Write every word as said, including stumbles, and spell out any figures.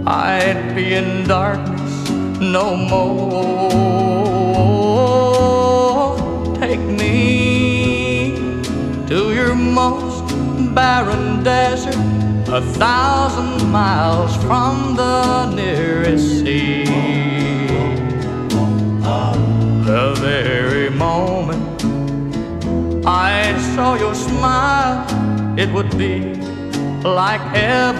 I'd be in darkness no more. Take me to your most barren desert, a thousand miles from the nearest sea. The very moment I saw your smile, it would be like heaven.